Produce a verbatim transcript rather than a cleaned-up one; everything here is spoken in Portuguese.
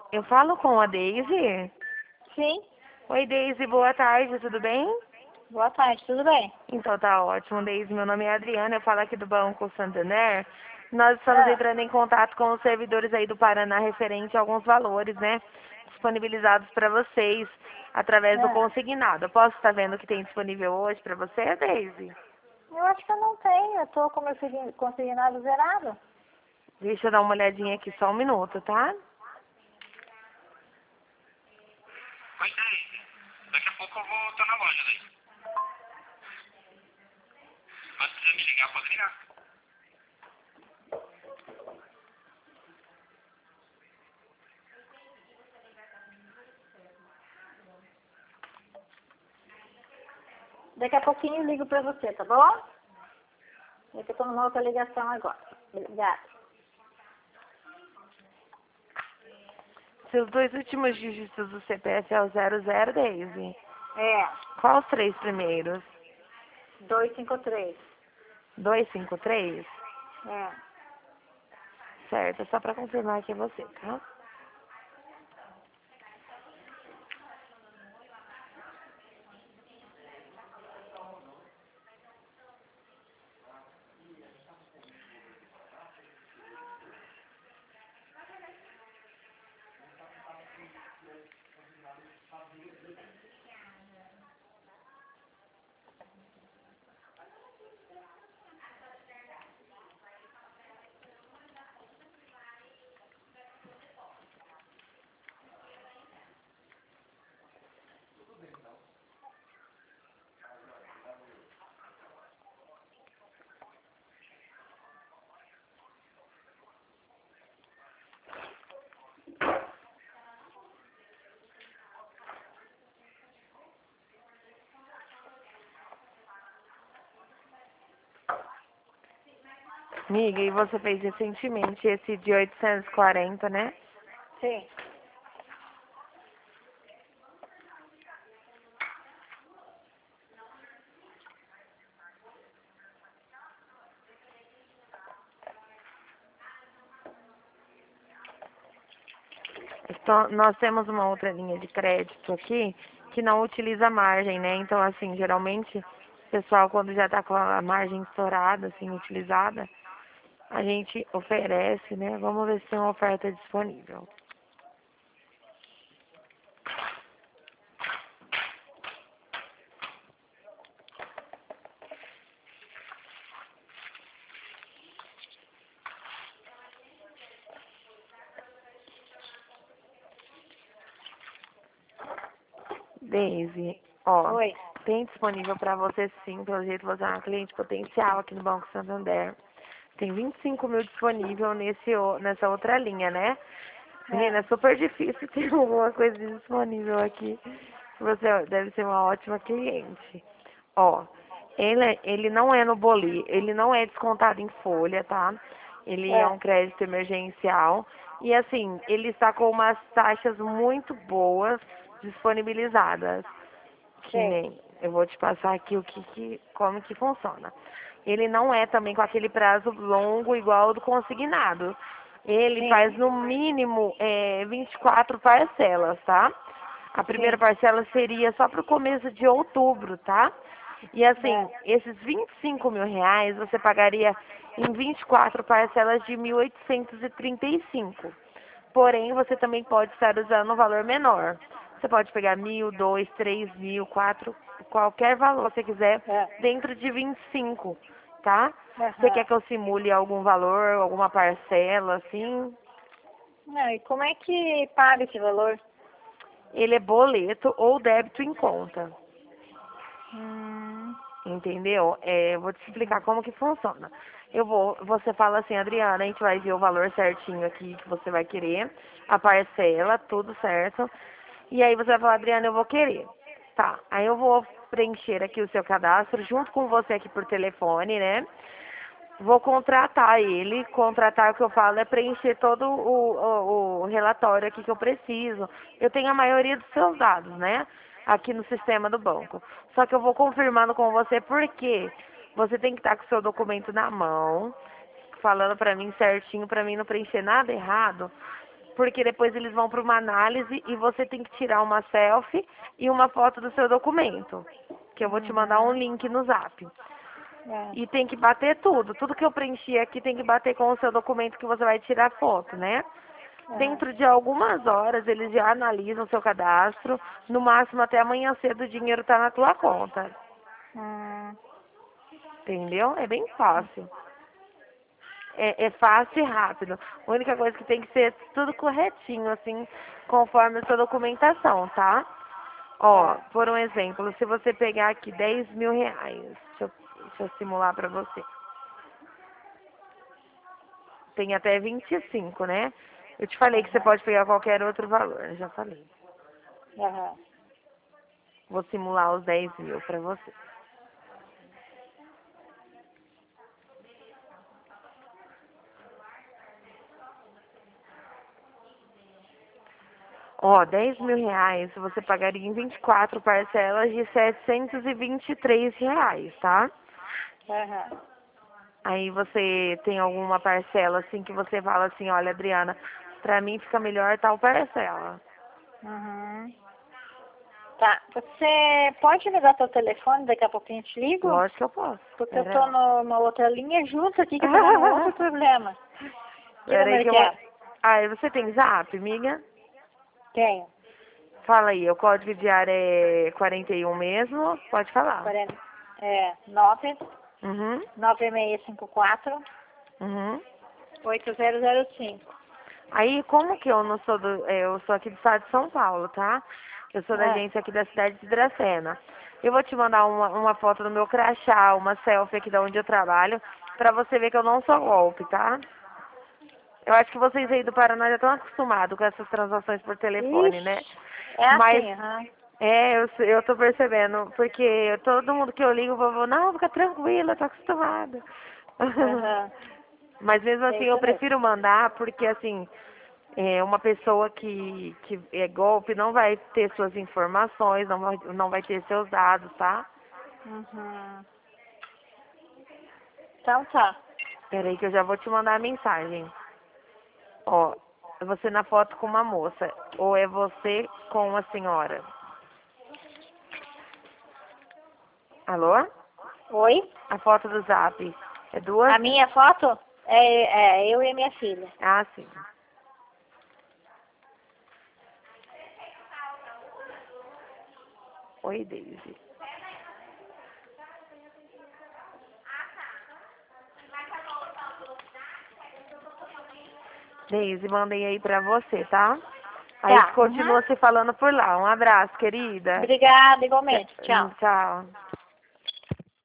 Eu falo com a Daisy. Sim, Oi, Daisy, boa tarde, tudo bem? boa tarde, tudo bem? Então tá ótimo, Daisy. Meu nome é Adriana, eu falo aqui do Banco Santander. Nós estamos Ah, entrando em contato com os servidores aí do Paraná referente a alguns valores, né? Disponibilizados para vocês através do ah. consignado. Eu posso estar vendo o que tem disponível hoje para você, Daisy? Eu acho que eu não tenho, eu tô com meu segui- consignado zerado. Deixa eu dar uma olhadinha aqui só um minuto, tá? Oi, Daisy. Daqui a pouco eu vou estar na loja daí. Mas se você me ligar, pode ligar. Daqui a pouquinho eu ligo pra você, tá bom? É que eu tô numa outra ligação agora. Obrigada. Seus dois últimos dígitos do C P F é o zero zero, Daisy. É, Qual os três primeiros? dois cinco três. Dois cinco três. É. Certo, é só pra confirmar que é você, tá? Amiga, e você fez recentemente esse de oitocentos e quarenta, né? Sim. Então, nós temos uma outra linha de crédito aqui que não utiliza margem, né? Então, assim, geralmente, o pessoal, quando já tá com a margem estourada, assim, utilizada, a gente oferece, né? Vamos ver se tem uma oferta disponível. Daisy, ó, Oi. tem disponível para você sim, pelo jeito você é uma cliente potencial aqui no Banco Santander. Tem vinte e cinco mil disponível nesse, o- nessa outra linha, né? Menina, É. é super difícil ter alguma coisa disponível aqui. Você deve ser uma ótima cliente. Ó, ele, é- ele não é no boli, ele não é descontado em folha, tá? Ele é É. um crédito emergencial. E assim, ele está com umas taxas muito boas disponibilizadas. Que Sei. nem, eu vou te passar aqui o que, que como que funciona. Ele não é também com aquele prazo longo igual ao do consignado. Ele Sim. faz no mínimo é, vinte e quatro parcelas, tá? A primeira Sim. parcela seria só para o começo de outubro, tá? E assim, É. esses vinte e cinco mil reais você pagaria em vinte e quatro parcelas de mil oitocentos e trinta e cinco. Porém, você também pode estar usando um valor menor. Você pode pegar mil, dois, três mil, quatro, qualquer valor que você quiser É. dentro de vinte e cinco, tá? Você quer Aham. que eu simule algum valor, alguma parcela, assim? Não, e como é que paga esse valor? Ele é boleto ou débito em conta, Hum. entendeu? É, eu vou te explicar Uhum. como que funciona. Eu vou, você fala assim, Adriana, a gente vai ver o valor certinho aqui que você vai querer, a parcela, tudo certo. E aí você vai falar, Adriana, eu vou querer. Tá, aí eu vou preencher aqui o seu cadastro junto com você aqui por telefone, né? Vou contratar ele. Contratar, o que eu falo é preencher todo o, o, o relatório aqui que eu preciso. Eu tenho a maioria dos seus dados, né? Aqui no sistema do banco. Só que eu vou confirmando com você porque você tem que estar com o seu documento na mão, falando pra mim certinho, pra mim não preencher nada errado. porque depois eles vão para uma análise e você tem que tirar uma selfie e uma foto do seu documento, que eu vou te mandar um link no zap. É. E tem que bater tudo, tudo que eu preenchi aqui tem que bater com o seu documento que você vai tirar foto, né? É. Dentro de algumas horas eles já analisam o seu cadastro, no máximo até amanhã cedo o dinheiro tá na tua conta, Hum, entendeu? É bem fácil. É, é fácil e rápido. A única coisa que tem que ser tudo corretinho, assim, conforme a sua documentação, tá? Ó, Tá. por um exemplo, se você pegar aqui dez mil reais, deixa eu, deixa eu simular pra você. Tem até vinte e cinco, né? Eu te falei que você Aham. pode pegar qualquer outro valor, eu já falei. Aham. Vou simular os dez mil pra você. Ó, dez mil reais você pagaria em vinte e quatro parcelas de setecentos e vinte e três reais, tá? Aham. Aí você tem alguma parcela assim que você fala assim, olha, Adriana, pra mim fica melhor tal parcela. Uhum. Tá. Você pode me dar seu telefone? Daqui a pouquinho eu te ligo? Lógico que eu posso. Porque eu Pera tô aí. numa outra linha junto aqui, que eu tô com um outro problema. Que Pera aí número que eu que vou... é? Ah, e você tem zap, amiga? Tenho. Fala aí, o código de área é quarenta e um mesmo? Pode falar. quarenta, é, nove Uhum, nove seis cinco quatro uhum. oito zero zero cinco. Aí, como que eu não sou do... é, eu sou aqui do estado de São Paulo, tá? Eu sou da É. agência aqui da cidade de Dracena. Eu vou te mandar uma, uma foto do meu crachá, uma selfie aqui da onde eu trabalho, pra você ver que eu não sou golpe, tá? Eu acho que vocês aí do Paraná já estão acostumados com essas transações por telefone, né? Ixi, é Mas, assim, aham. é, eu, s- eu tô percebendo, porque todo mundo que eu ligo, o vovô, não, fica tranquila, eu tô acostumada. Aham. Mas mesmo É assim, eu isso mesmo. prefiro mandar, porque assim, é, uma pessoa que, que é golpe não vai ter suas informações, não vai, não vai ter seus dados, tá? Uhum. Então tá. Peraí que eu já vou te mandar a mensagem. Ó, é você na foto com uma moça, ou é você com uma senhora? Alô? Oi? A foto do zap. É duas? A minha foto é, é eu e a minha filha. Ah, sim. Oi, Daisy. Daisy, mandei aí pra você, tá? Aí Tá. continua Uhum. se falando por lá. Um abraço, querida. Obrigada, igualmente. Tchau. Tchau.